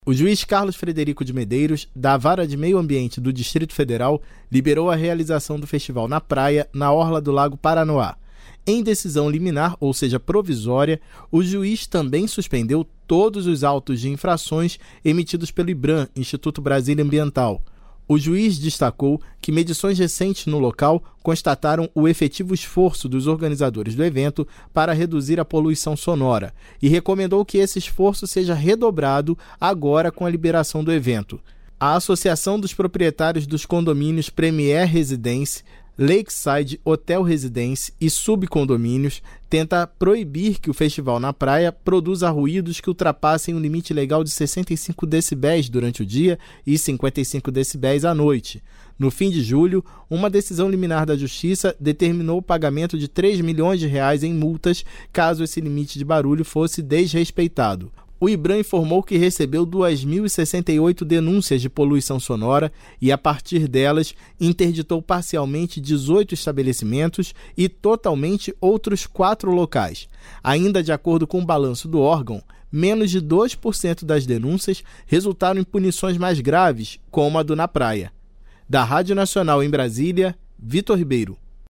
O juiz Carlos Frederico de Medeiros, da Vara de Meio Ambiente do Distrito Federal, liberou a realização do festival na praia, na orla do Lago Paranoá. Em decisão liminar, ou seja, provisória, o juiz também suspendeu todos os autos de infrações emitidos pelo IBRAM, Instituto Brasília Ambiental. O juiz destacou que medições recentes no local constataram o efetivo esforço dos organizadores do evento para reduzir a poluição sonora e recomendou que esse esforço seja redobrado agora com a liberação do evento. A Associação dos Proprietários dos Condomínios Premier Residence, Lakeside Hotel Residence e subcondomínios tenta proibir que o festival na praia produza ruídos que ultrapassem o limite legal de 65 decibéis durante o dia e 55 decibéis à noite. No fim de julho, uma decisão liminar da Justiça determinou o pagamento de R$3 milhões em multas caso esse limite de barulho fosse desrespeitado. O IBRAM informou que recebeu 2.068 denúncias de poluição sonora e, a partir delas, interditou parcialmente 18 estabelecimentos e totalmente outros 4 locais. Ainda de acordo com o balanço do órgão, menos de 2% das denúncias resultaram em punições mais graves, como a do Na Praia. Da Rádio Nacional em Brasília, Vitor Ribeiro.